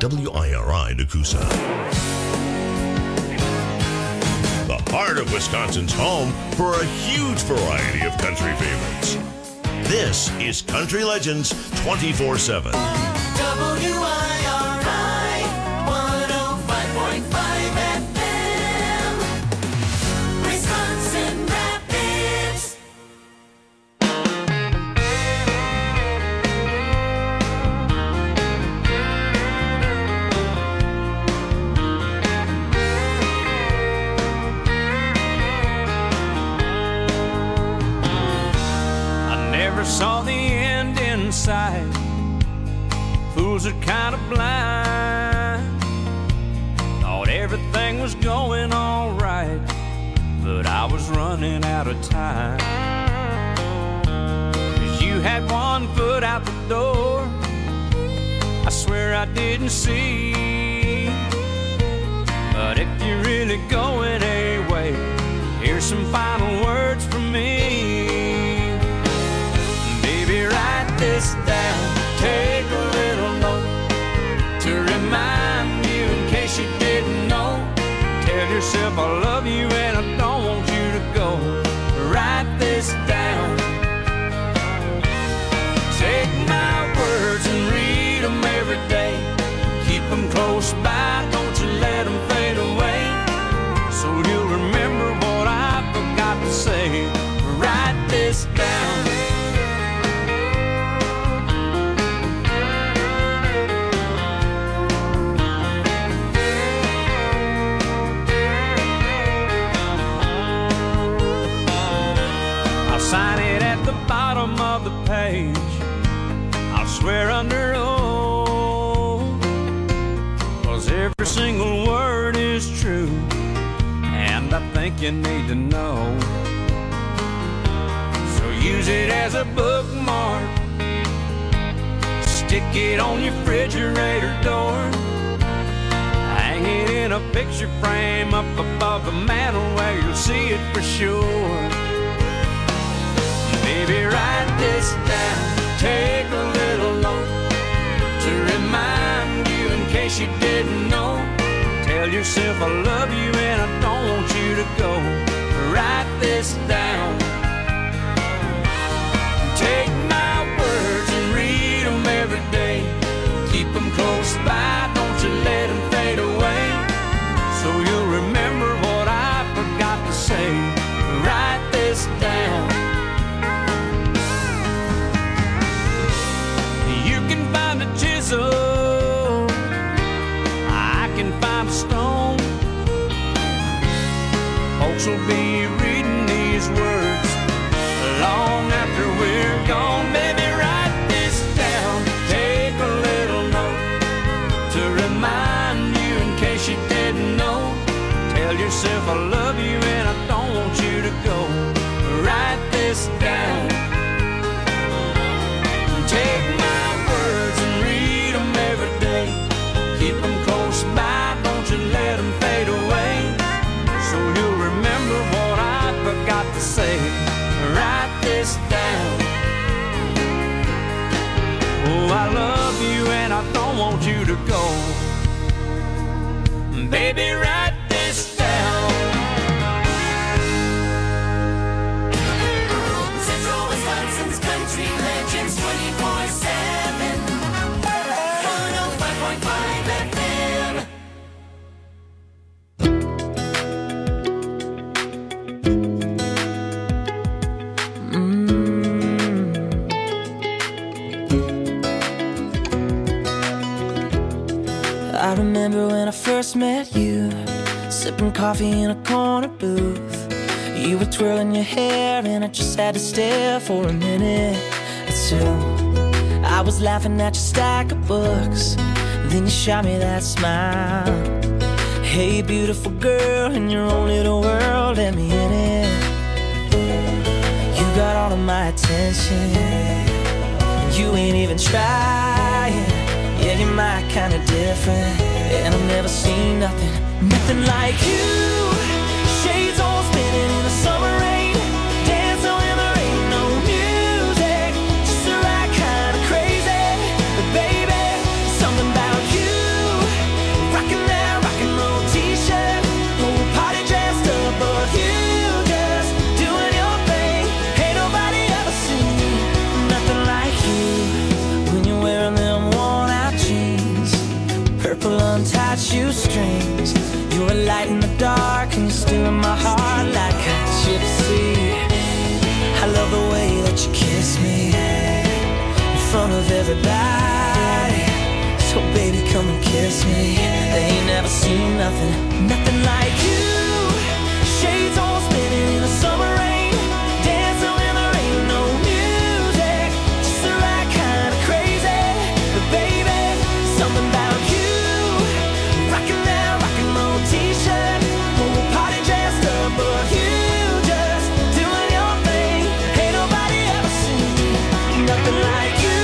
WIRI Nakusa. The heart of Wisconsin's home for a huge variety of country favorites. This is Country Legends 24/7. WIRI 105.5 FM, Wisconsin Rapids. I never saw the end in sight. Fools are kind of blind. Thought everything was going all right, but I was running out of time. 'Cause you had one foot out the door, I swear I didn't see. But if you're really going away, here's some final words from me. Baby, write this down. Take a little note to remind you in case you didn't know. Tell yourself I love you and I don't want you to go. Write this down. Take my words and read them every day. Keep them close by, don't you let them fade away. So you'll remember what I forgot to say. Write this down. Sign it at the bottom of the page. I'll swear under oath, 'cause every single word is true, and I think you need to know. So use it as a bookmark. Stick it on your refrigerator door. Hang it in a picture frame up above the mantel where you'll see it for sure. Baby, write this down. Take a little note to remind you in case you didn't know. Tell yourself I love you and I don't want you to go. Write this down. Take my words and read them every day. Keep them close by, don't you let them fade away. So you'll remember what I forgot to say. Write this down. Chisel, I can find a stone. Folks will be reading these words long after we're gone. Baby, write this down. Take a little note to remind you in case you didn't know. Tell yourself I love you and I don't want you to go. Write this down. Take my words and read them every day. Keep them close by, don't you let them fade away. So you'll remember what I forgot to say. Write this down. Oh, I love you and I don't want you to go. Baby, write this down. Central Wisconsin's Country Legends 24/7, 105.5 FM. I remember when I first met you, sipping coffee in a corner booth. You were twirling your hair and I just had to stare for a minute or two. I was laughing at your stack of books, then you shot me that smile. Hey, beautiful girl, in your own little world, let me in it. You got all of my attention, you ain't even trying. Yeah, you're my kind of different, and I've never seen nothing like you. Shades all spinning in the summer rain, dancing when there ain't no music, just the right kind of crazy. But baby, something about you front of everybody. So baby, come and kiss me. They ain't never seen nothing, nothing like you. Shades all spinning in the summer rain, dancing when there ain't no music, just the right kind of crazy. But baby, something about you, rocking that rock and roll t-shirt, whole party dressed up, but you just doing your thing. Ain't nobody ever seen nothing like you.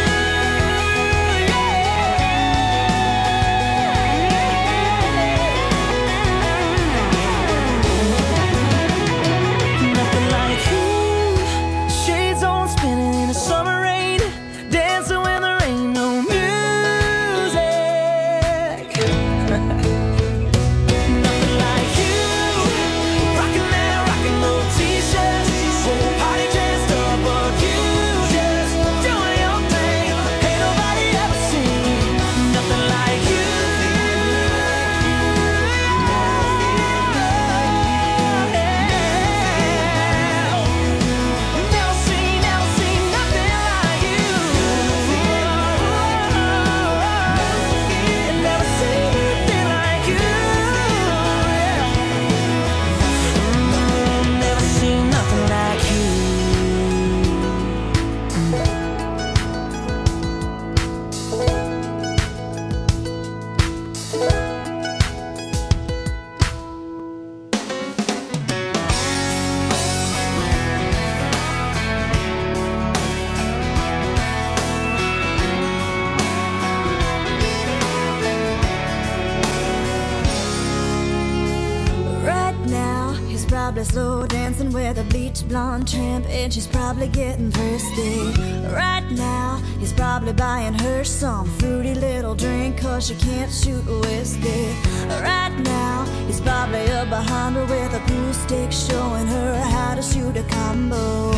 Slow dancing with a bleach blonde tramp, and she's probably getting thirsty. Right now, he's probably buying her some fruity little drink, cause she can't shoot whiskey. Right now, he's probably up behind her with a glue stick, showing her how to shoot a combo.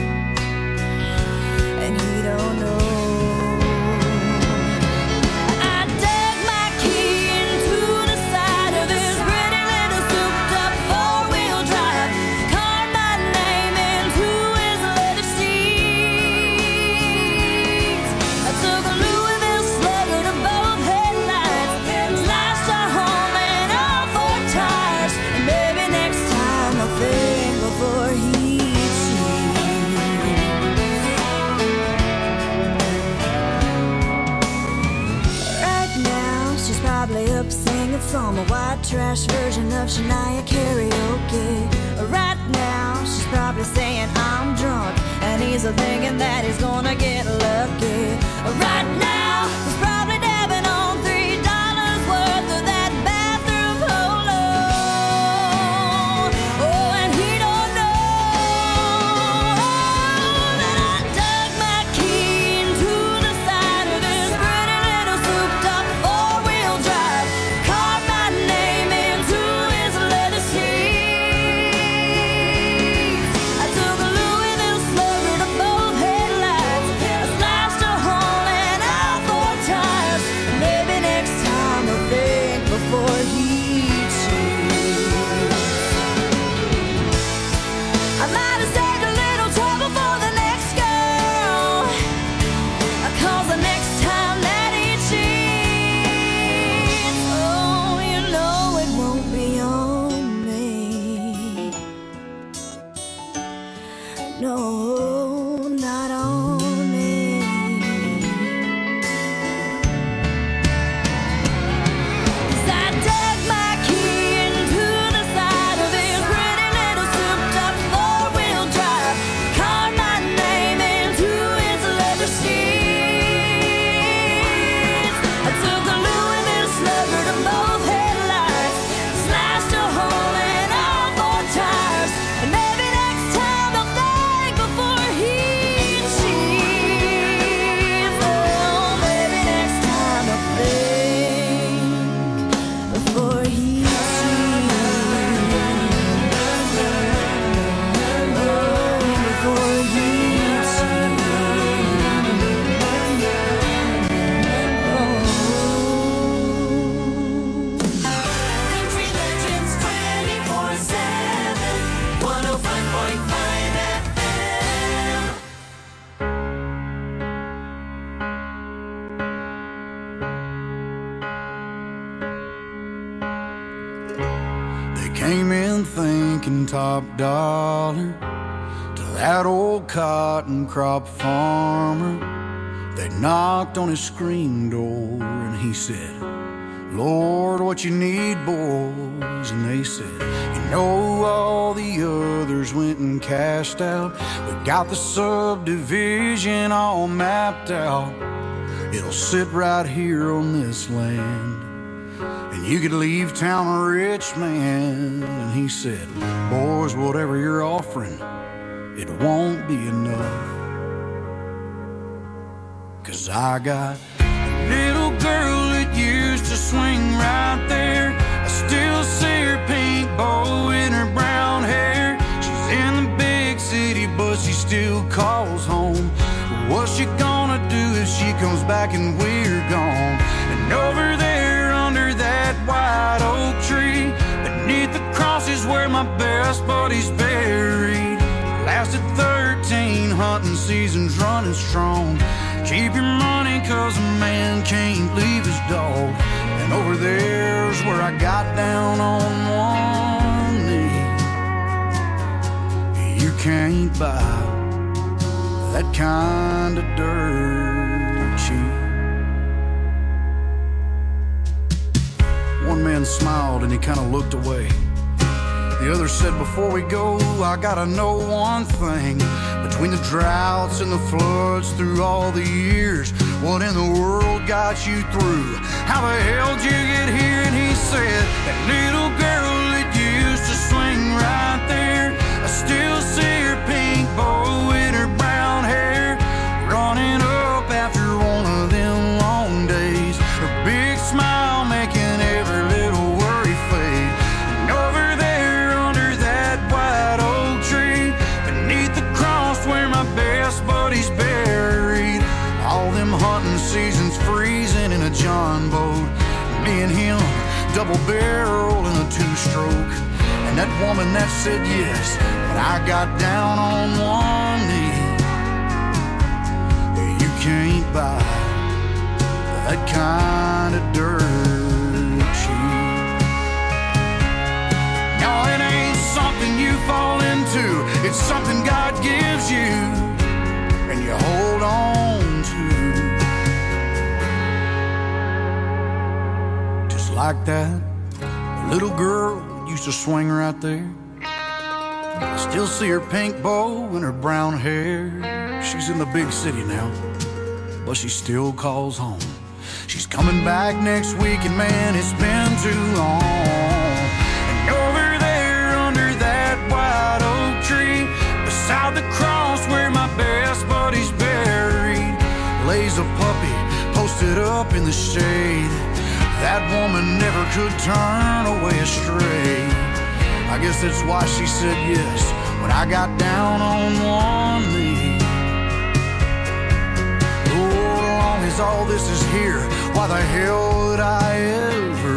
And he don't know. Some white trash version of Shania karaoke. Right now, she's probably saying I'm drunk, and he's thinking that he's gonna get lucky. Right now, he's probably dabbing on $3 worth of that bathroom polo. Oh, and he don't know that I dug my key into the side of his pretty little souped-up four-wheel drive. Slashed came in thinking top dollar to that old cotton crop farmer. They knocked on his screen door and he said, Lord, what you need, boys? And they said, you know, all the others went and cashed out. We got the subdivision all mapped out. It'll sit right here on this land, and you could leave town a rich man. And he said, boys, whatever you're offering, it won't be enough. 'Cause I got a little girl that used to swing right there. I still see her pink bow in her brown hair. She's in the big city, but she still calls home. What's she gonna do if she comes back and we're gone? And over there under that white oak tree, beneath the cross is where my best buddy's buried. Lasted 13 hunting seasons running strong. Keep your money 'cause a man can't leave his dog. And over there's where I got down on one knee. You can't buy that kind of dirt cheap. One man smiled and he kind of looked away. The other said, before we go, I gotta know one thing. Between the droughts and the floods through all the years, what in the world got you through? How the hell did you get here? And he said, that little girl that used to swing right there, I still see her pink bow in her brown hair, running up after one of them long days, her big smile making every little worry fade. And over there under that white oak tree, beneath the cross where my best buddy's buried, all them hunting seasons freezing in a John boat, me and him double barrel in a two-stroke. And that woman that said yes, but I got down on one knee. You can't buy that kind of dirt cheap. No, it ain't something you fall into, it's something God gives you and you hold on to. Just like that little girl used to swing right there. I still see her pink bow and her brown hair. She's in the big city now, but she still calls home. She's coming back next week, and man, it's been too long. And over there under that white oak tree, beside the cross where my best buddy's buried, lays a puppy posted up in the shade. That woman never could turn away astray. I guess that's why she said yes when I got down on one knee. Lord, as long as all this is here, why the hell would I ever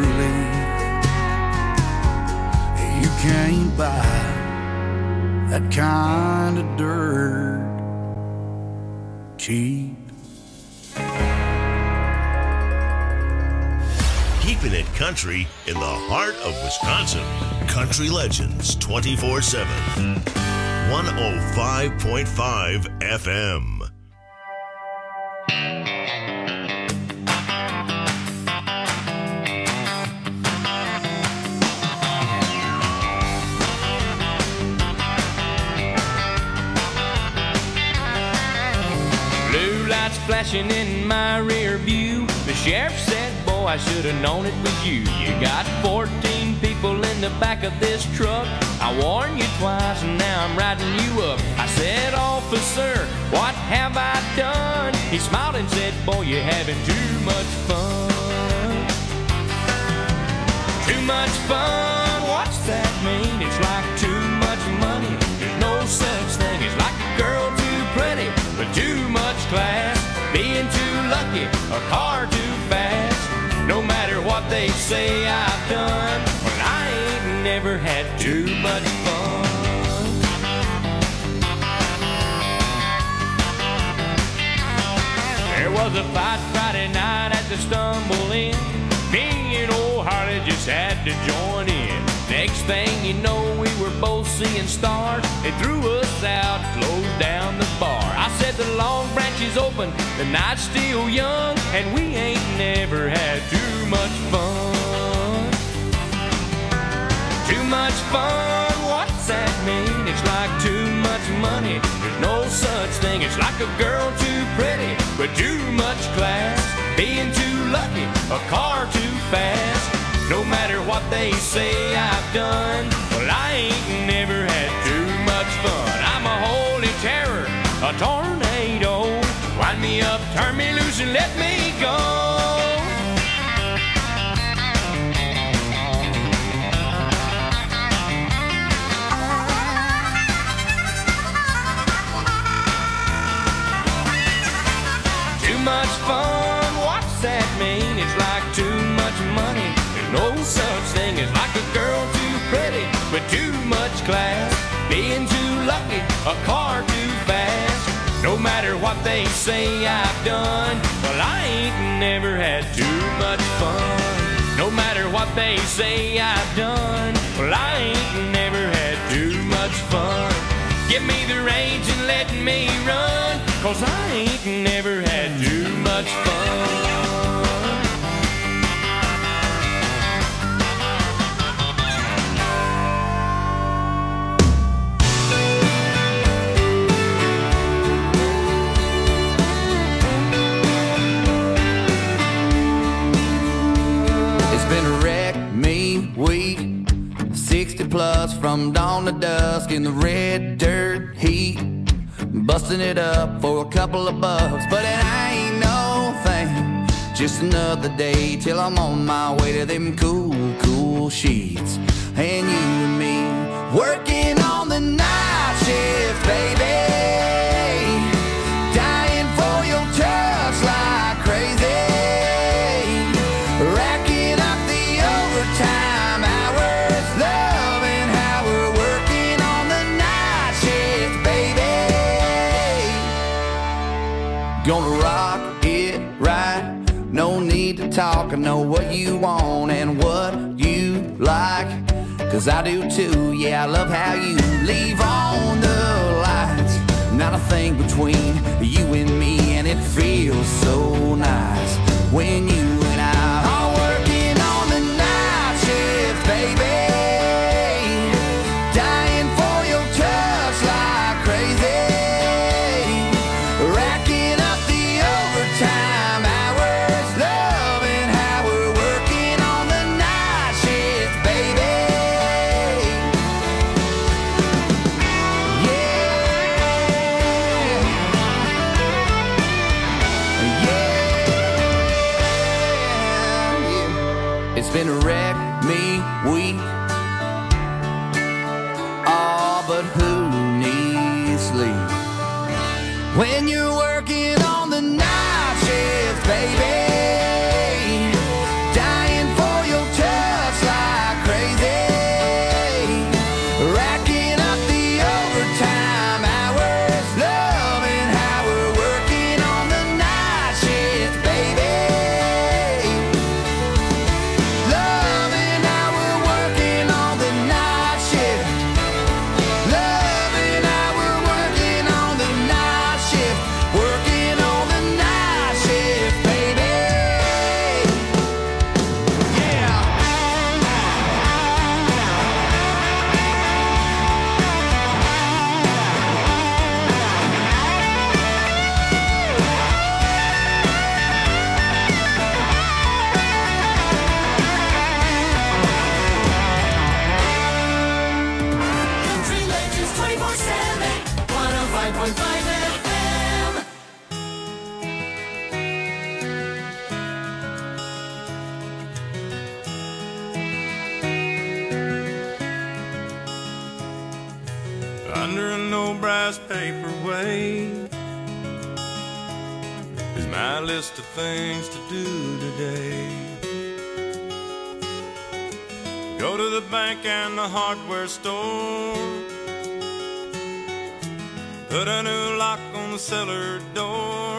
leave? You can't buy that kind of dirt cheap. Keeping it country in the heart of Wisconsin. Country Legends 24/7. 105.5 FM. Blue lights flashing in my rear view. The sheriff said, boy, I should have known it was you. You got 14 people in the back of this truck. I warned you twice and now I'm riding you up. I said, officer, what have I done? He smiled and said, boy, you're having too much fun. Too much fun, what's that mean? It's like too much money. There's no such thing. It's like a girl too pretty with too much class, being too lucky, a car too fast. No matter what they say I've done, well, I ain't never had too much fun. There was a fight Friday night at the Stumble Inn. Me and old Harley just had to join in. Next thing you know, we were both seeing stars. They threw us out, closed down the bar. I said the Long Branch is open, the night's still young, and we ain't never had too much fun. Too much fun, what's that mean? It's like too much money, there's no such thing. It's like a girl too pretty, but too much class. Being too lucky, a car too fast. No matter what they say I've done, well, I ain't never had too much fun. I'm a holy terror, a tornado. Wind me up, turn me loose, and let me go. Too much fun, what's that mean? It's like too much money. No such thing as like a girl too pretty, but too much class. Being too lucky, a car too fast. No matter what they say I've done, well, I ain't never had too much fun. No matter what they say I've done, well, I ain't never had too much fun. Give me the reins and let me run, 'cause I ain't never had too much fun. Week 60 plus from dawn to dusk in the red dirt heat, busting it up for a couple of bucks, but it ain't no thing. Just another day till I'm on my way to them cool, cool sheets. And you and me working on the night shift, baby, dying for your touch like crazy, racking up the overtime. Gonna rock it right, no need to talk. I know what you want and what you like, 'cause I do too. Yeah, I love how you leave on the lights. Not a thing between you and me, and it feels so nice when you and I are working on the night shift, baby, dying for your touch like crazy, racking up time hours, loving how we're working on the night shift, baby. Yeah, yeah. It's been a wreck me week. Oh, but who needs sleep when you're working on the night shift, baby, dying for your touch like crazy, racking up the overtime hours, loving how we're working on the night shift, baby, loving how we're working on the night shift, loving how we're working on the night shift, working on the night shift, baby. Yeah. Country Legends 24/7, 105.5 FM. Under an old brass paperweight is my list of things to do today. Go to the bank and the hardware store, put a new lock on the cellar door.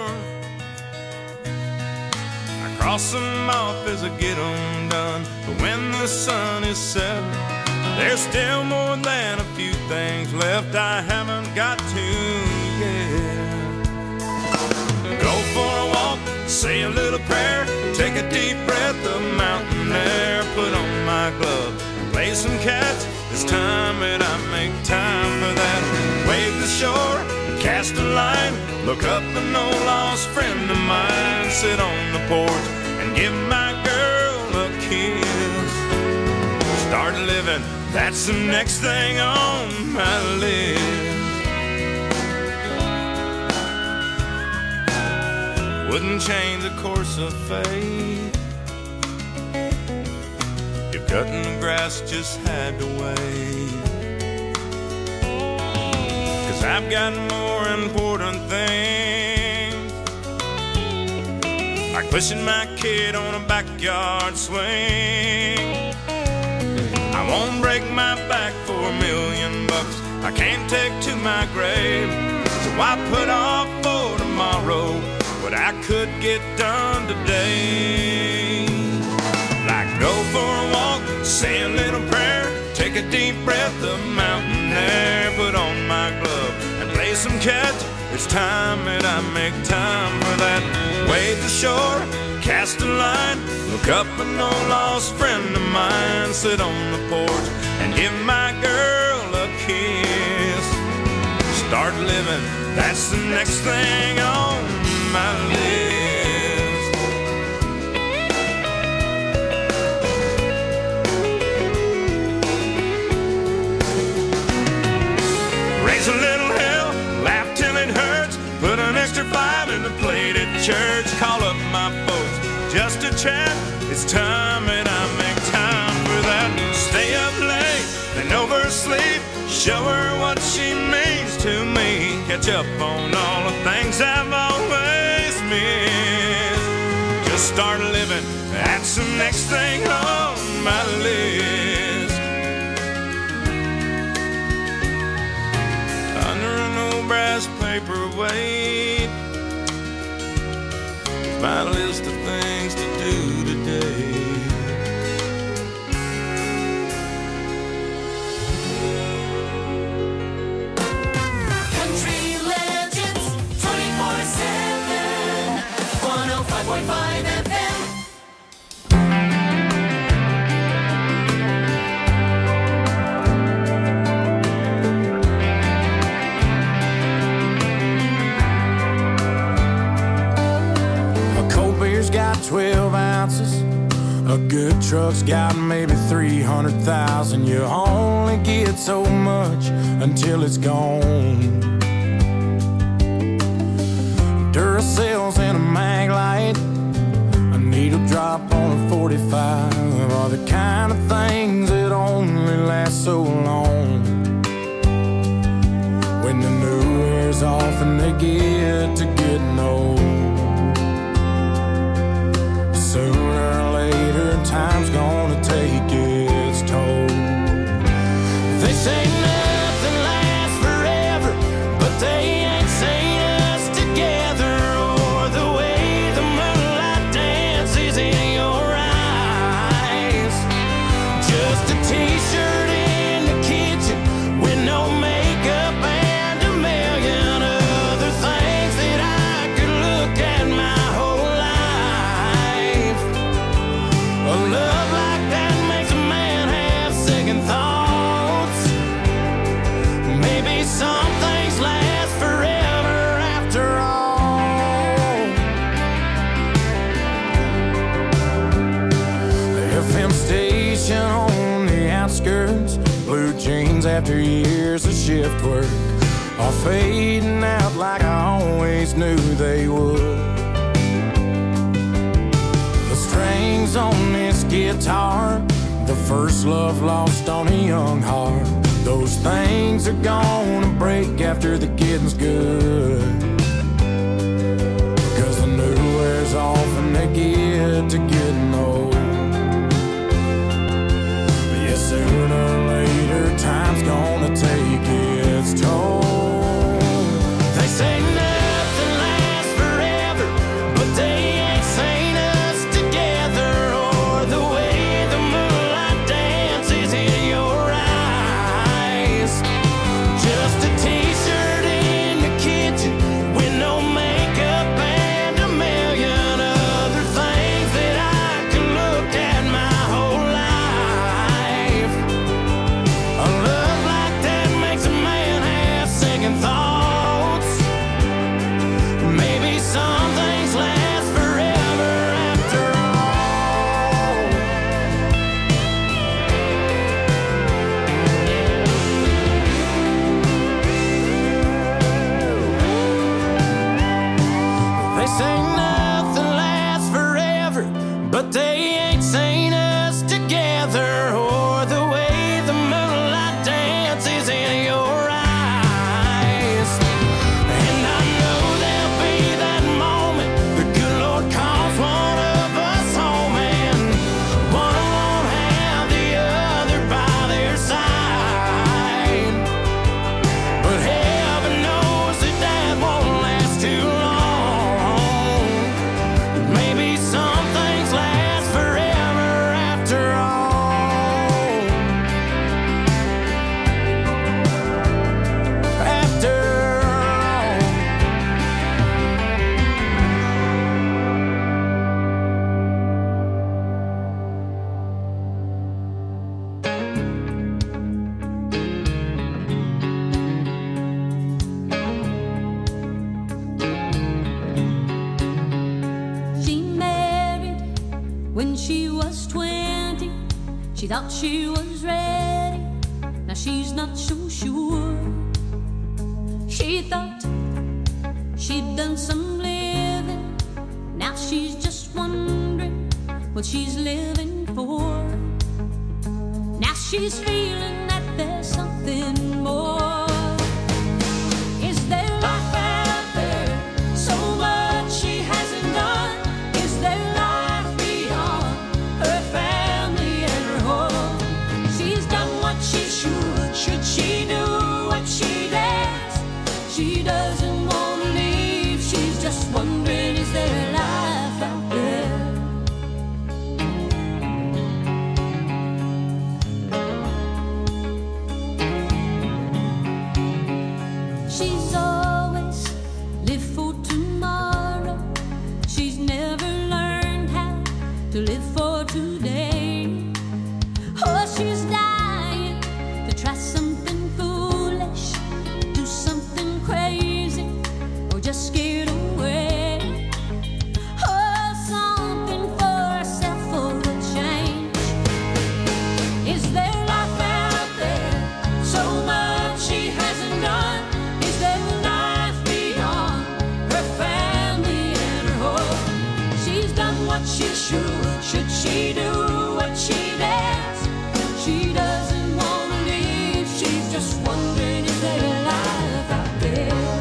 I cross them off as I get them done, but when the sun is setting, There's still more than a few things left I haven't got to yet. Go for a walk, say a little prayer, take a deep breath of mountain air, put on my glove, play some catch. It's time that I make time for that. Wave the shore, cast a line, look up an old lost friend of mine, sit on the porch and give my girl a kiss. Start living, that's the next thing on my list. Wouldn't change the course of fate if cutting the grass just had to wait. 'Cause I've got more important things, like pushing my kid on a backyard swing. I won't break my back for $1 million. I can't take to my grave, so I put off for tomorrow what I could get done today. Like go for a walk, say a little prayer, take a deep breath of mountain air, put on my glove and play some catch. It's time that I make time for that. Wade the shore, cast a line, look up an old lost friend of mine, sit on the porch and give my girl a kiss. Start living, that's the next thing on my list. Raise a little hell, laugh till it hurts, put an extra 5 in the plate at church, call up my folks just to chat. It's time that I make time for that. Stay up late, then oversleep, show her what she means to me, catch up on all the things I've always missed. Just start living, that's the next thing on my list. Under an old brass paperweight, my list of things to do today. Country Legends 24/7, 105.5 FM. A cold beer's got 12 ounces. A good truck's got maybe 300,000. You only get so much until it's gone. Duracell's in a mag light, a needle drop on a 45 are the kind of things that only last so long. When the new wears off and they get to getting old, sooner or later time's gonna take its toll. They say nothing lasts forever, but they ain't seen us together, or the way the moonlight dances in your eyes. Just a t-shirt in the kitchen with no makeup and a million other things that I could look at my whole life. A love like that makes a man have second thoughts. Maybe some things last forever after all. The FM station on the outskirts, blue jeans after years of shift work are fading out like I always knew they would. The strings on this guitar, the first love lost on a young heart, those things are gonna break after the getting's good. Because the new wears off and they get to getting old. But yeah, sooner or later time's gonna take its toll. They say nothing lasts forever, but they ain't seen us together, or the way the moonlight dances in your eyes. she was 20, she thought she was ready. Now she's not so sure. She thought she'd done some living. Now she's just wondering what she's living for. Now she's feeling that there's something more. Is there life out there? So much she hasn't done. Is there life beyond her family and her home? She's done what she should. Should she do what she does? She doesn't want to leave. She's just wondering, is there life out there? She's always lived for tomorrow. She's never learned how to live for today. Oh, she's dying to try something foolish, do something crazy, or just get away. Oh, something for herself for a change. Is there life out there? So much she hasn't done. Is there life beyond her family and her home? She's done what she should. Should she do what she does? She doesn't want to leave. She's just wondering, is there life out there?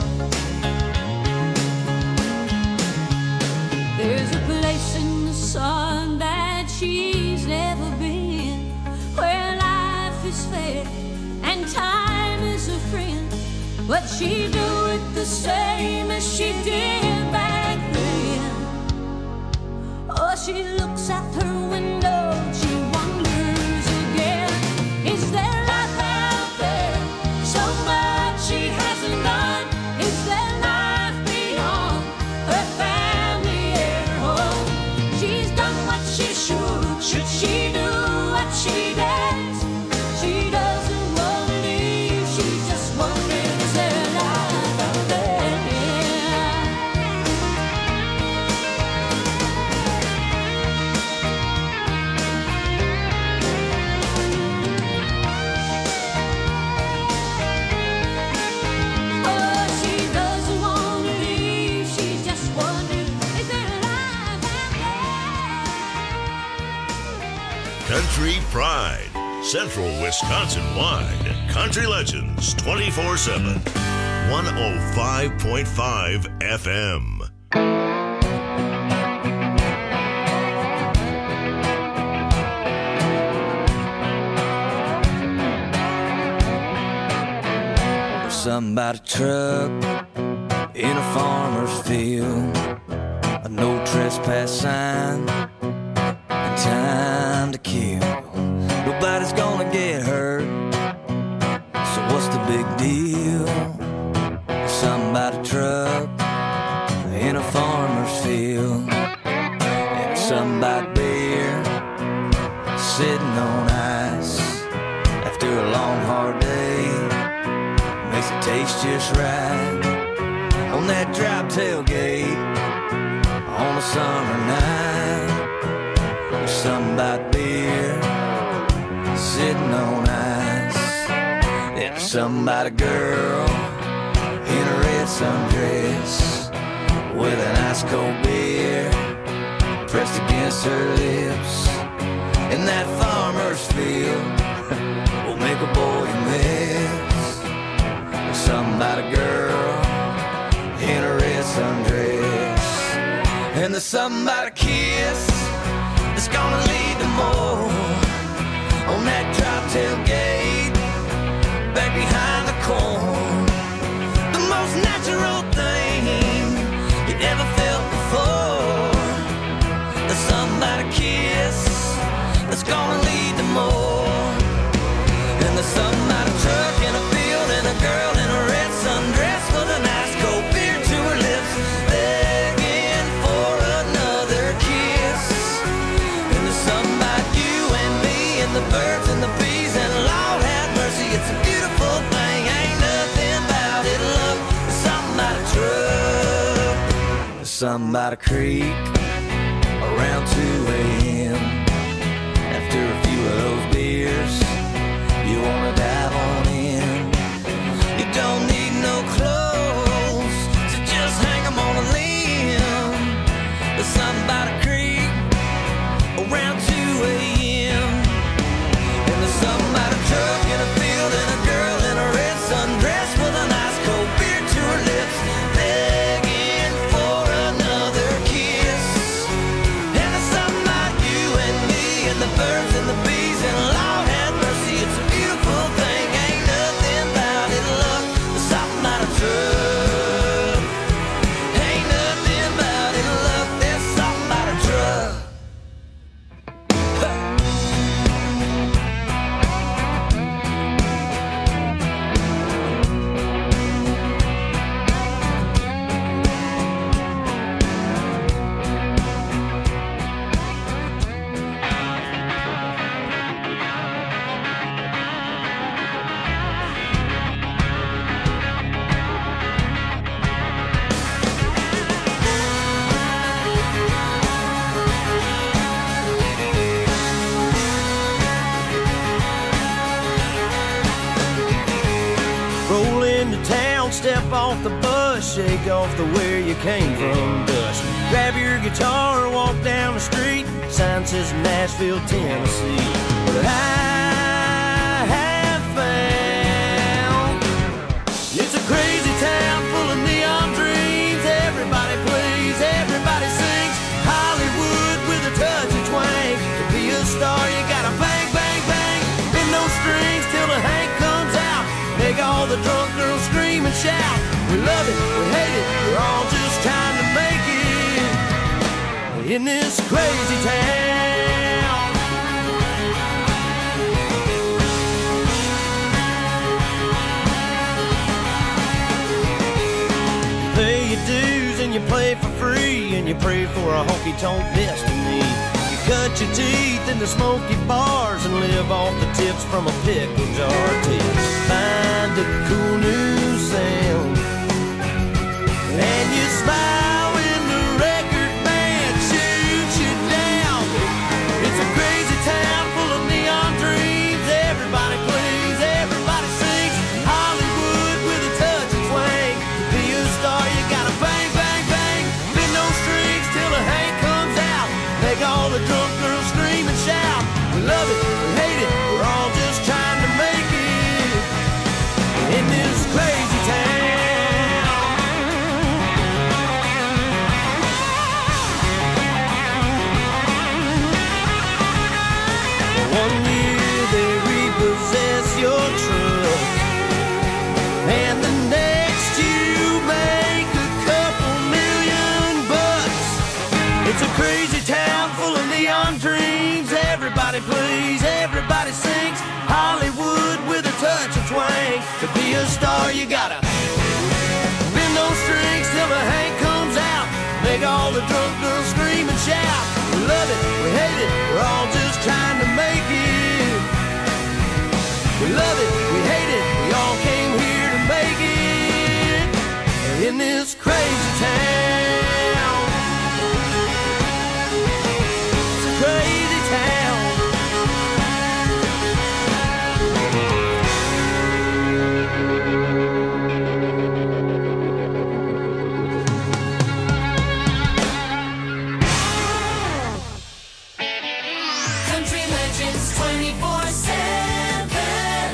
There's a place in the sun that she's never been, where life is fair and time is a friend. But she do it the same as she did back then. Oh, she looks out her window, she wonders again. Is there life out there? So much she hasn't done. Is there life beyond her family and her home? She's done what she should. Should she do what she does? She doesn't want to leave. She's just wondering, is there life out there? Oh, she doesn't want to leave. She's just wondering, is there life out there? Country Pride, Central Wisconsin wide. Country Legends 24/7. 105.5 FM. Something about a truck in a farmer's field, a no trespass sign, and time to kill. Nobody's gonna get hurt, so what's the big deal? Something about a truck in a farmer's field, and something about beer sitting on ice after a long hard day. Makes it taste just right on that drop tailgate on a summer night. There's something about beer sitting on ice. There's something about a girl in a red sundress with an ice cold beer pressed against her lips. In that farmer's field will make a boy miss. Something about a girl in a red sundress, and there's something about a kiss that's gonna lead to more on that drop tailgate back behind the corn. The most natural thing you ever felt before. There's something about a kiss that's gonna lead to more, and there's something about a truck in a field and a girl in a red sundress with an ice cold beer to her lips, begging for another kiss. And there's something about you and me and the birds and the bees, and Lord have mercy, it's a beautiful thing. Ain't nothing about it, love. There's something about a truck, there's something about a creek around 2 a.m. off the bus, shake off the where you came from dust. Grab your guitar, walk down the street. Sign says Nashville, Tennessee. But I have found it's a crazy town full of neon dreams. Everybody plays, everybody sings. Hollywood with a touch of twang. To be a star, you gotta bang, bang, bang. Bend those strings till the Hank comes out. Make all the drunk girls scream and shout. We love it, we hate it, we're all just trying to make it in this crazy town. You pay your dues and you play for free, and you pray for a honky-tonk destiny. You cut your teeth in the smoky bars and live off the tips from a pickle jar till you find a cool new sound. And you smile when the record man shoots you down. It's a crazy town full of neon dreams. Everybody plays, everybody sings. Hollywood with a touch of twang. To be a star, you gotta bang, bang, bang. Bend those strings till the Hank comes out. Make all the drunk girls scream and shout. We love it, we hate it, we're all just trying to make it in this crazy town. One year they repossess your truck, and the next you make a couple $1,000,000. It's a crazy town full of neon dreams. Everybody plays, everybody sings. Hollywood with a touch of twang. To be a star, you gotta bend those strings till the Hank comes out. Make all the drunk girls scream and shout. We love it, we hate it, we're all just trying to make it. We love it, we hate it, we all came here to make it in this crazy town. It's a crazy town. Country Legends 24/7.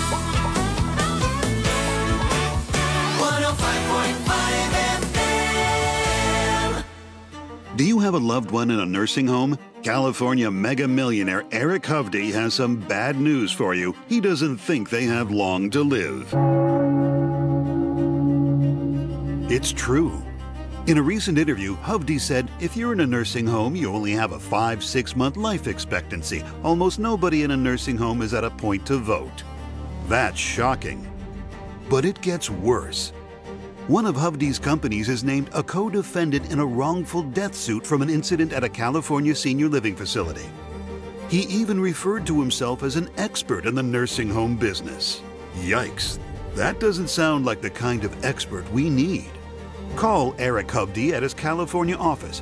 105.5 FM. Do you have a loved one in a nursing home? California mega millionaire Eric Hovde has some bad news for you. He doesn't think they have long to live. It's true. In a recent interview, Hovde said, if you're in a nursing home, you only have a 5-6 month life expectancy. Almost nobody in a nursing home is at a point to vote. That's shocking. But it gets worse. One of Hovde's companies is named a co-defendant in a wrongful death suit from an incident at a California senior living facility. He even referred to himself as an expert in the nursing home business. Yikes, that doesn't sound like the kind of expert we need. Call Eric Hovde at his California office,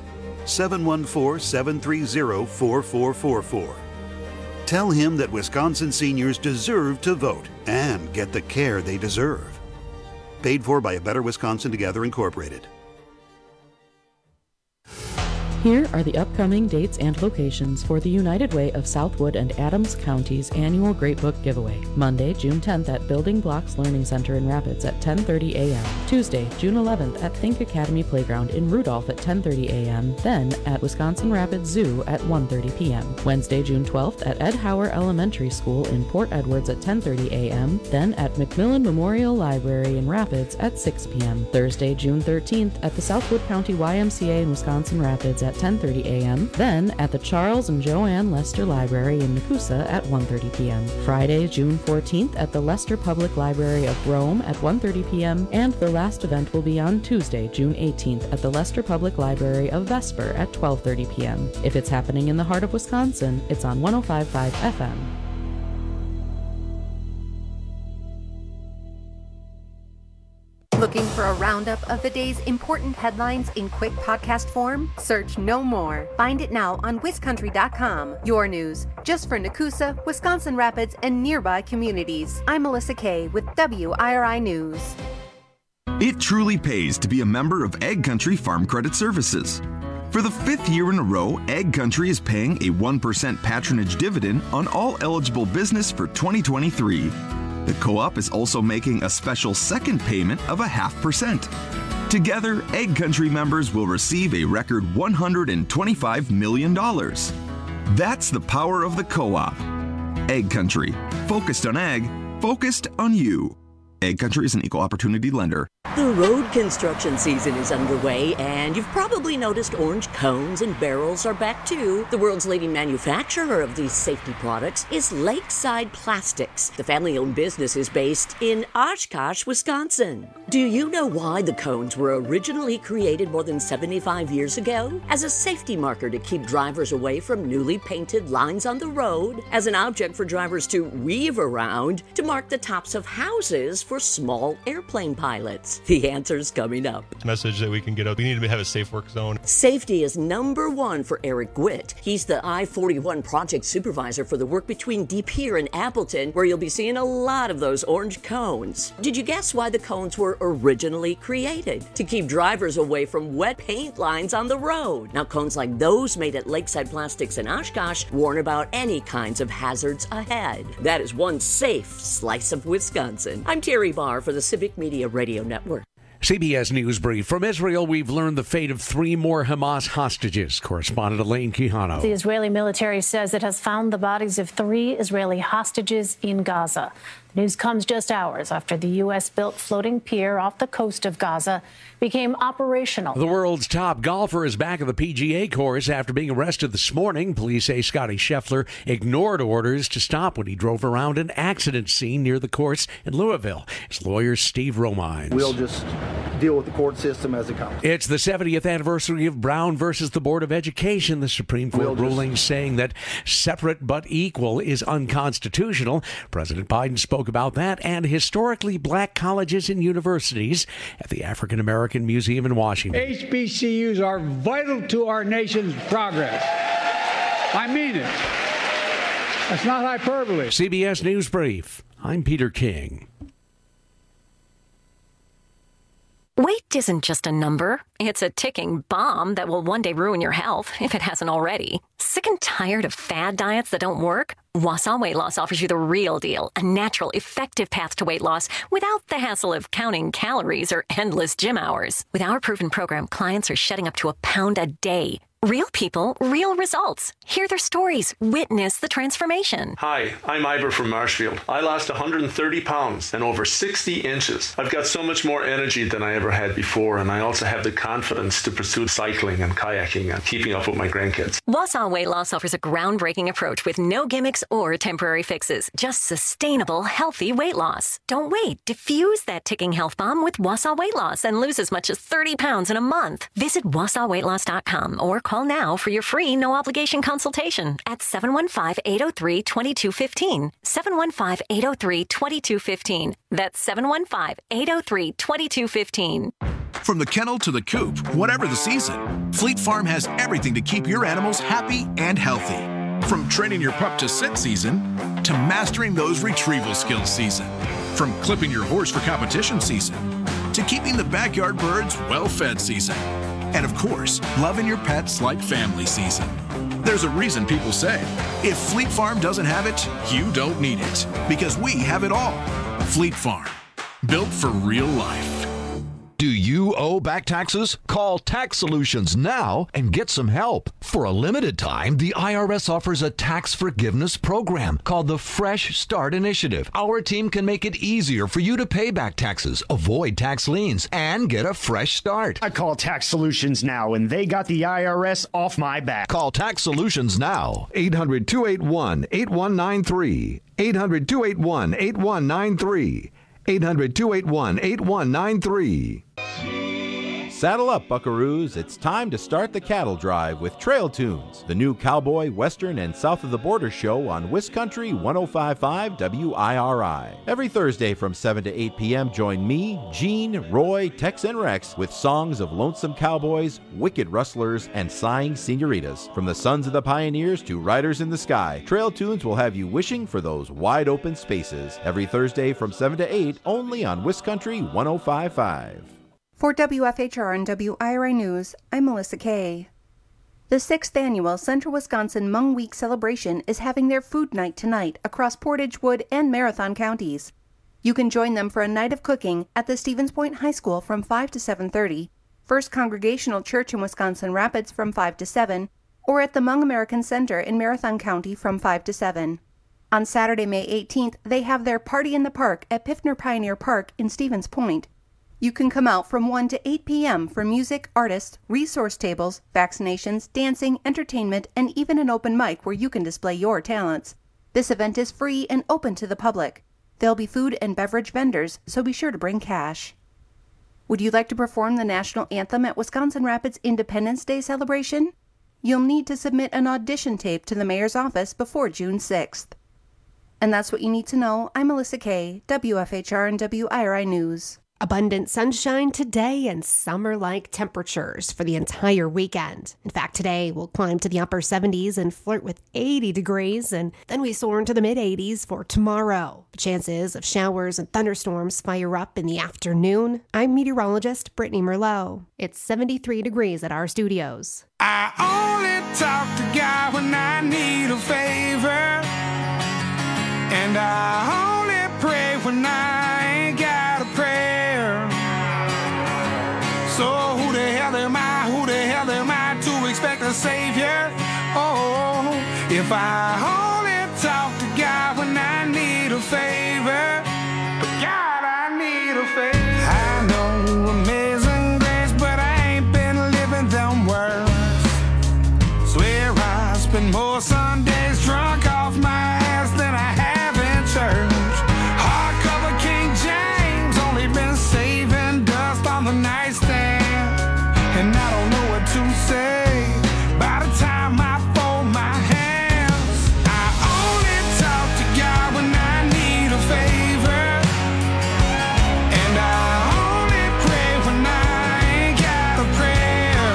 714-730-4444. Tell him that Wisconsin seniors deserve to vote and get the care they deserve. Paid for by A Better Wisconsin Together Incorporated. Here are the upcoming dates and locations for the United Way of Southwood and Adams County's annual Great Book Giveaway. Monday, June 10th at Building Blocks Learning Center in Rapids at 10:30 a.m. Tuesday, June 11th at Think Academy Playground in Rudolph at 10:30 a.m. Then at Wisconsin Rapids Zoo at 1:30 p.m. Wednesday, June 12th at Ed Hauer Elementary School in Port Edwards at 10:30 a.m. Then at Macmillan Memorial Library in Rapids at 6 p.m. Thursday, June 13th at the Southwood County YMCA in Wisconsin Rapids at 10:30 a.m. Then at the Charles and Joanne Lester Library in Nakusa at 1:30 p.m. Friday, June 14th at the Lester Public Library of Rome at 1:30 p.m. And the last event will be on Tuesday, June 18th at the Lester Public Library of Vesper at 12:30 p.m. If it's happening in the heart of Wisconsin, it's on 105.5 FM. Looking for a roundup of the day's important headlines in quick podcast form? Search No More. Find it now on wiscountry.com. Your news, just for Nakusa, Wisconsin Rapids, and nearby communities. I'm Melissa Kay with WIRI News. It truly pays to be a member of Ag Country Farm Credit Services. For the 5th year in a row, Ag Country is paying a 1% patronage dividend on all eligible business for 2023. The co-op is also making a special second payment of 0.5%. Together, Ag Country members will receive a record $125 million. That's the power of the co-op. Ag Country, focused on ag, focused on you. Ag Country is an equal opportunity lender. The road construction season is underway, and you've probably noticed orange cones and barrels are back too. The world's leading manufacturer of these safety products is Lakeside Plastics. The family-owned business is based in Oshkosh, Wisconsin. Do you know why the cones were originally created more than 75 years ago? As a safety marker to keep drivers away from newly painted lines on the road, as an object for drivers to weave around, to mark the tops of houses for small airplane pilots. The answer's coming up. Message that we can get out. We need to have a safe work zone. Safety is number one for Eric Gwitt. He's the I-41 project supervisor for the work between De Pere and Appleton, where you'll be seeing a lot of those orange cones. Did you guess why the cones were originally created? To keep drivers away from wet paint lines on the road. Now, cones like those made at Lakeside Plastics in Oshkosh warn about any kinds of hazards ahead. That is one safe slice of Wisconsin. I'm Terry Barr for the Civic Media Radio Network. CBS News Brief. From Israel, we've learned the fate of 3 more Hamas hostages. Correspondent Elaine Quijano. The Israeli military says it has found the bodies of 3 Israeli hostages in Gaza. The news comes just hours after the U.S.-built floating pier off the coast of Gaza became operational. The world's top golfer is back at the PGA course after being arrested this morning. Police say Scotty Scheffler ignored orders to stop when he drove around an accident scene near the course in Louisville. His lawyer, Steve Romines. We'll just deal with the court system as it comes. It's the 70th anniversary of Brown versus the Board of Education. The Supreme Court ruling saying that separate but equal is unconstitutional. President Biden spoke about that and historically black colleges and universities at the African American Museum in Washington. HBCUs are vital to our nation's progress. I mean it. That's not hyperbole. CBS News Brief. I'm Peter King. Weight isn't just a number. It's a ticking bomb that will one day ruin your health, if it hasn't already. Sick and tired of fad diets that don't work? Wausau Weight Loss offers you the real deal, a natural, effective path to weight loss without the hassle of counting calories or endless gym hours. With our proven program, clients are shedding up to a pound a day. Real people, real results. Hear their stories. Witness the transformation. Hi, I'm Ivor from Marshfield. I lost 130 pounds and over 60 inches. I've got so much more energy than I ever had before, and I also have the confidence to pursue cycling and kayaking and keeping up with my grandkids. Wausau Weight Loss offers a groundbreaking approach with no gimmicks or temporary fixes. Just sustainable, healthy weight loss. Don't wait. Diffuse that ticking health bomb with Wausau Weight Loss and lose as much as 30 pounds in a month. Visit WausauWeightLoss.com or call now for your free no-obligation consultation at 715-803-2215. 715-803-2215. That's 715-803-2215. From the kennel to the coop, whatever the season, Fleet Farm has everything to keep your animals happy and healthy. From training your pup to sit season to mastering those retrieval skills season. From clipping your horse for competition season to keeping the backyard birds well-fed season. And of course, loving your pets like family season. There's a reason people say, if Fleet Farm doesn't have it, you don't need it. Because we have it all. Fleet Farm, built for real life. Do you owe back taxes? Call Tax Solutions now and get some help. For a limited time, the IRS offers a tax forgiveness program called the Fresh Start Initiative. Our team can make it easier for you to pay back taxes, avoid tax liens, and get a fresh start. I call Tax Solutions now, and they got the IRS off my back. Call Tax Solutions now. 800-281-8193. 800-281-8193. 800-281-8193. Saddle up, buckaroos. It's time to start the cattle drive with Trail Tunes, the new cowboy, western, and south of the border show on WisCountry 105.5 WIRI. Every Thursday from 7 to 8 p.m., join me, Gene, Roy, Tex, and Rex with songs of lonesome cowboys, wicked rustlers, and sighing senoritas. From the sons of the pioneers to riders in the sky, Trail Tunes will have you wishing for those wide open spaces. Every Thursday from 7 to 8, only on WisCountry 105.5. For WFHR and WIRI News, I'm Melissa Kay. The 6th annual Central Wisconsin Hmong Week celebration is having their food night tonight across Portage, Wood, and Marathon counties. You can join them for a night of cooking at the Stevens Point High School from 5 to 7:30, First Congregational Church in Wisconsin Rapids from 5 to 7, or at the Hmong American Center in Marathon County from 5 to 7. On Saturday, May 18th, they have their Party in the Park at Piffner Pioneer Park in Stevens Point. You can come out from 1 to 8 p.m. for music, artists, resource tables, vaccinations, dancing, entertainment, and even an open mic where you can display your talents. This event is free and open to the public. There'll be food and beverage vendors, so be sure to bring cash. Would you like to perform the national anthem at Wisconsin Rapids Independence Day celebration? You'll need to submit an audition tape to the mayor's office before June 6th. And that's what you need to know. I'm Melissa Kay, WFHR and WIRI News. Abundant sunshine today and summer-like temperatures for the entire weekend. In fact, today we'll climb to the upper 70s and flirt with 80 degrees, and then we soar into the mid-80s for tomorrow. The chances of showers and thunderstorms fire up in the afternoon. I'm meteorologist Brittany Merlot. It's 73 degrees at our studios. I only talk to God when I need a favor, and I only pray when I ain't got a prayer. So who the hell am I to expect a savior? Oh, if I only talk to God when I need a favor, God, I need a favor. I know amazing grace, but I ain't been living them words. Swear I spend more Sundays drunk off my ass than I have in church. Hardcover King James, only been saving dust on the nightstand. And I don't know what to say by the time I fold my hands. I only talk to God when I need a favor, and I only pray when I ain't got a prayer.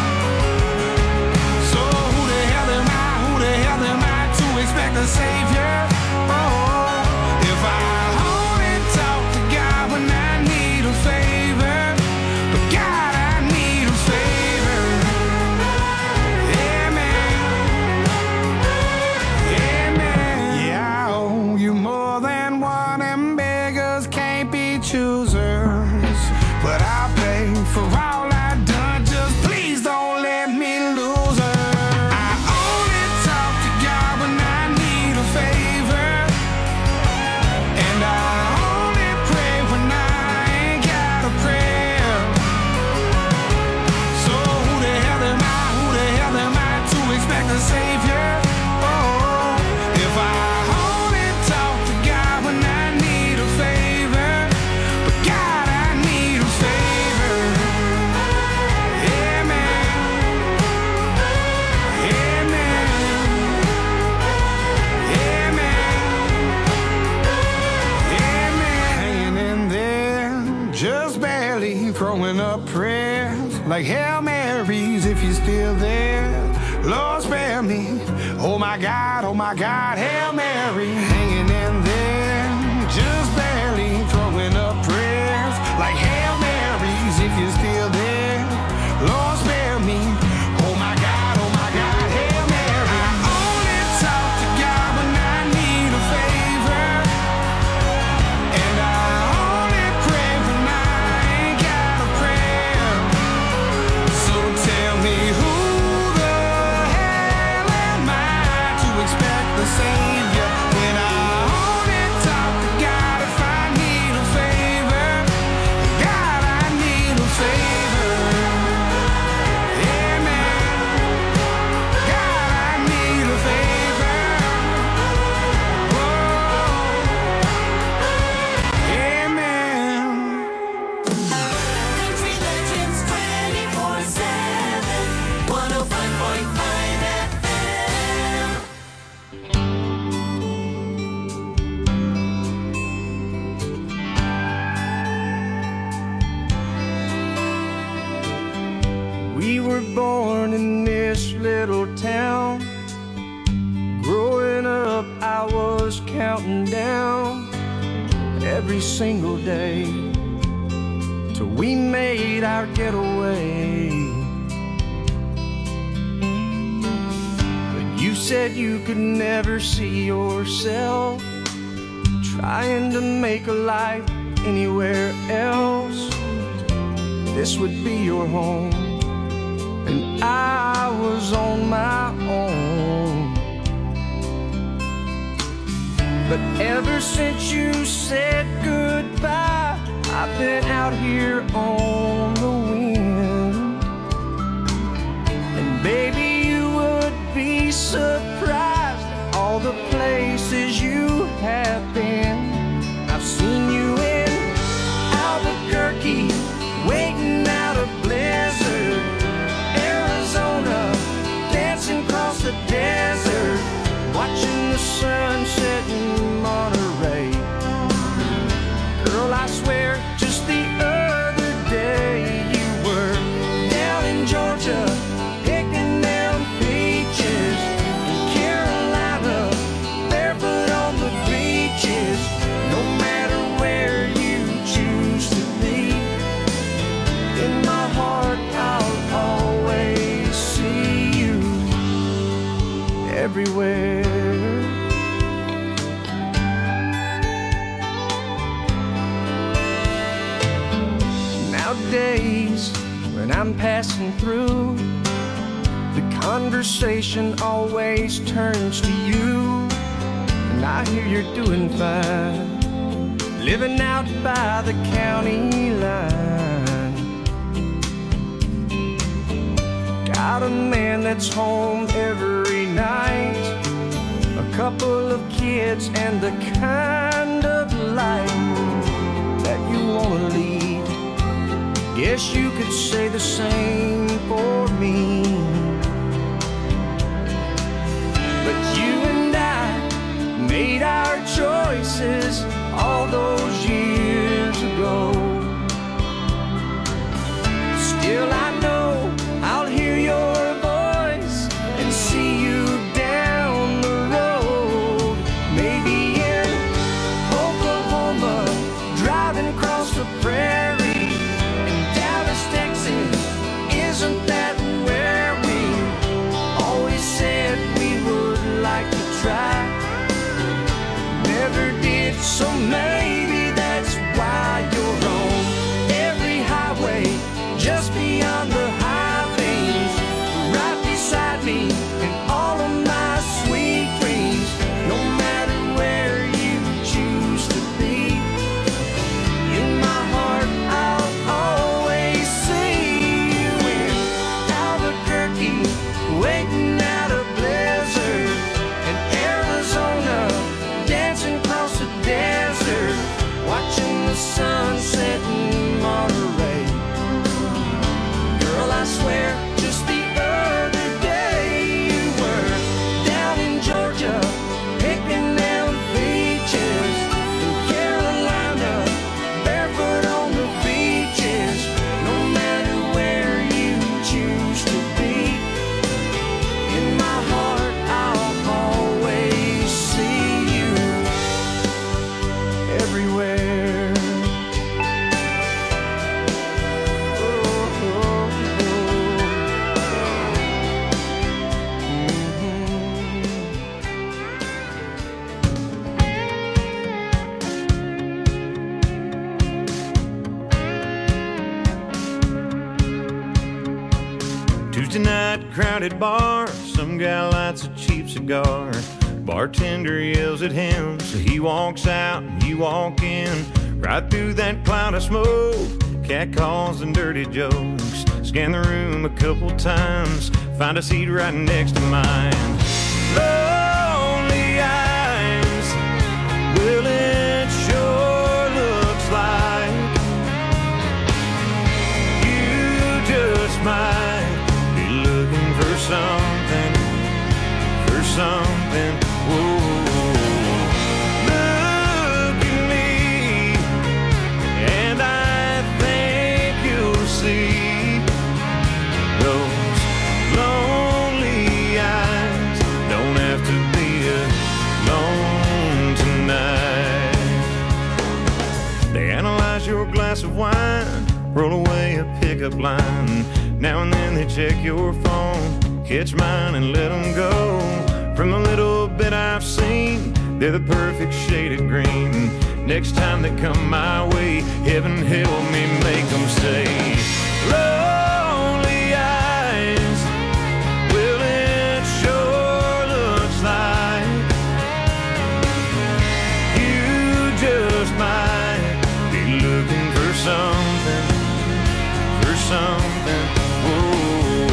So who the hell am I to expect a savior? Oh, if I only talk to God when I need a favor, but God, I need a favor. Amen. Amen. Yeah, I owe you more than one, and beggars can't be choosers. But I'll pay for all I've done, just please don't let me lose her. I only talk to God when I need a favor, and I only pray when I ain't got a prayer. So who the hell am I to expect a savior? Oh, if I only talk to God when I need a favor, but God, I need a favor. Amen. Amen. Amen. Hanging in there, just barely throwing up prayers like Hail Marys if you're still there. Lord, spare me. Oh my God, Hail Mary. Hanging in there, just barely throwing up prayers like Hail Marys if you're still there. Lord, spare me. Oh my God, Hail Mary. I only talk to God when I need a favor, and I only pray when I ain't got a prayer. So tell me who the hell am I to expect the savior when I only talk to God if I need a favor? God, down. Growing up, I was counting down every single day till we made our getaway. But you said you could never see yourself trying to make a life anywhere else. This would be your home, and I was on my own. But ever since you said goodbye, I've been out here on the wind. And baby, you would be surprised at all the places you have been. I've seen you in Albuquerque, waiting out a blizzard, Arizona, dancing across the desert, watching the sunset in Monterey. Girl, I swear, just the other day you were down in Georgia, picking them peaches, in Carolina, barefoot on the beaches. No matter where you choose to be, in my heart I'll always see you everywhere. Nowadays, when I'm passing through, the conversation always turns to you. And I hear you're doing fine, living out by the county line. Got a man that's home every night, a couple of kids, and the kind of life that you wanna lead. Guess you could say the same for me. But you and I made our choices all those years ago. Still I know I'll hear your voice and see you down the road. Maybe in Oklahoma, driving across the prairie. Isn't that where we always said we would like to try? Never did, so maybe that's why you're on every highway, just beyond the high things, right beside me in all of my sweet dreams. No matter where you choose to be, in my heart I'll always see. Waiting out a blizzard in Arizona, dancing across the desert, watching the sunset in Monterey. Girl, I swear, just the other day you were down in Georgia, picking them peaches, in Carolina, barefoot on the beaches. No matter where you choose to be, in my heart I'll always see you everywhere. Tuesday night, crowded bar, some guy lights a cheap cigar. Bartender yells at him, so he walks out and you walk in. Right through that cloud of smoke, catcalls and dirty jokes. Scan the room a couple times, find a seat right next to mine. Lonely eyes, well it sure looks like you just might be looking for something, whoa. Look at me, and I think you'll see those lonely eyes of wine, roll away a pickup line. Now and then they check your phone, catch mine and let them go. From the little bit I've seen, they're the perfect shade of green. Next time they come my way, heaven help me make them say, lonely eyes, well it sure looks like you just might be looking for something, for something. Whoa.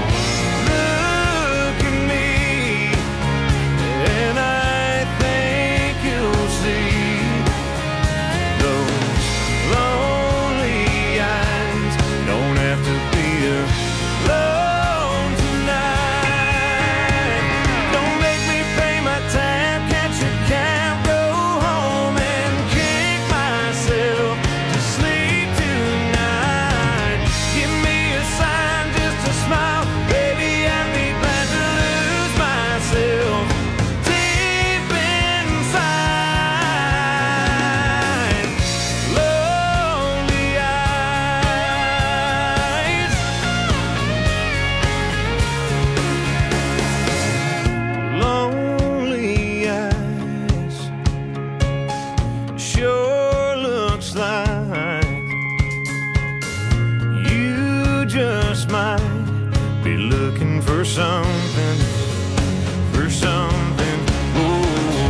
Look at me, and I think you'll see those lonely eyes don't have to be alone tonight. Don't make me pay my tab, catch a cab, go home and kick myself to sleep tonight. Give me a sign, just a smile, baby, I'd be glad to lose myself deep inside. Lonely eyes, lonely eyes, sure looks like you just might be looking for something, for something. Ooh.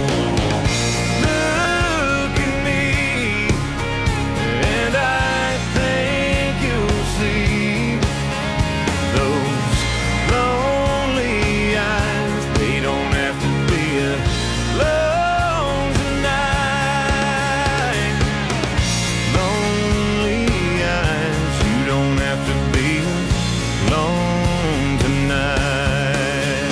Look at me, and I think you'll see those lonely eyes. They don't have to be alone tonight. Lonely eyes, you don't have to be alone tonight.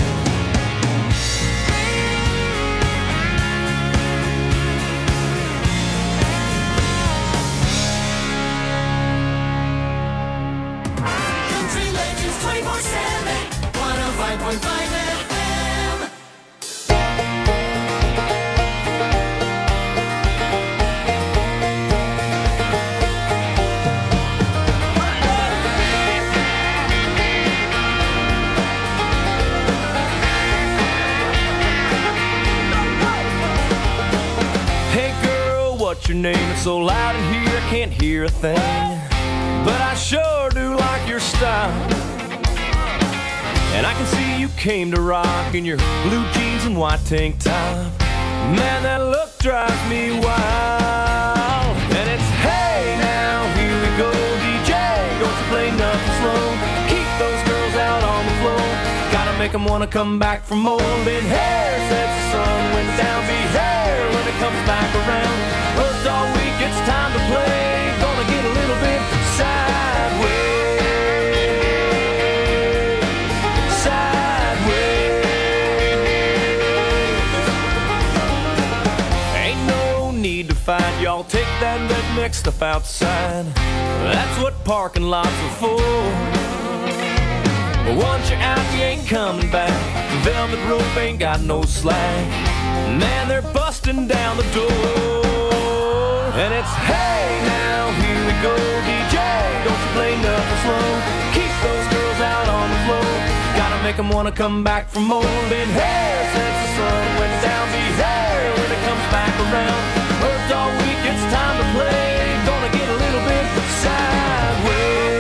Country Legends 24/7, 105.5 FM. Hey girl, what's your name? It's so loud in here I can't hear a thing. But I sure do like your style. And I can see you came to rock in your blue jeans and white tank top. Man, that look drives me wild. And it's hey now, here we go, DJ. Don't you play nothing slow. Keep those girls out on the floor. Gotta make them wanna come back for more. Been hair since the sun went down. Be hair when it comes back around. Worked all week, it's time to play. Gonna get a little bit sideways. Sideways. Ain't no need to fight, y'all. Take that redneck stuff outside. That's what parking lots are for. But once you're out, you ain't coming back. Velvet rope ain't got no slack. Man, they're busting down the door. And it's hey now, here we go, DJ. Don't you play nothing slow. Keep those girls out on the floor. Gotta make them wanna come back for more. Been here since the sun went down. Be here when it comes back around. Worked all week, it's time to play. Gonna get a little bit sideways.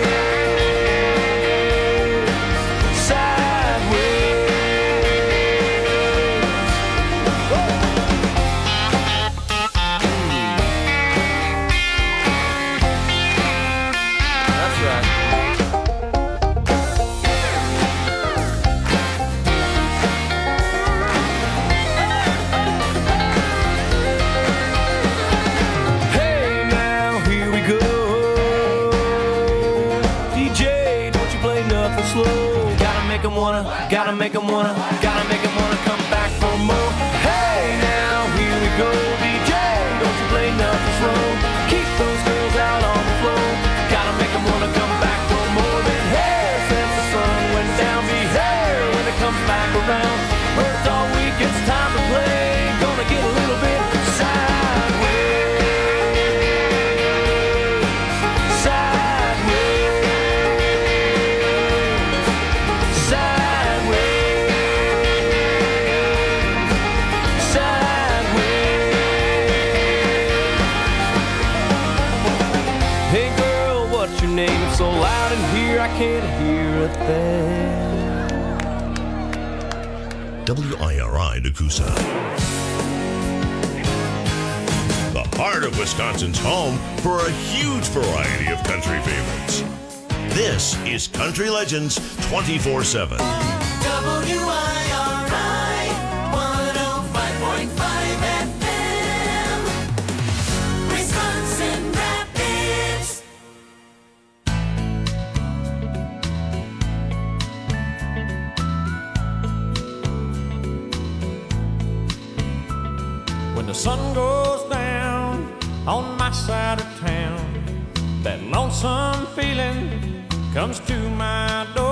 Gotta make them wanna come back for more. Hey now, here we go, DJ. Don't you play nothing slow. Keep those girls out on the floor. Gotta make them wanna come back for more. Been here since the sun went down. Be here when it comes back around. Worked all week, it's time to play. Gonna get a little bit sideways. can't hear a thing. WIRI Nakusa. The heart of Wisconsin's home for a huge variety of country favorites. This is Country Legends 24/7. WIRI 105.5 FM, Wisconsin Rapids. When the sun goes down on my side of town, that lonesome feeling comes to my door.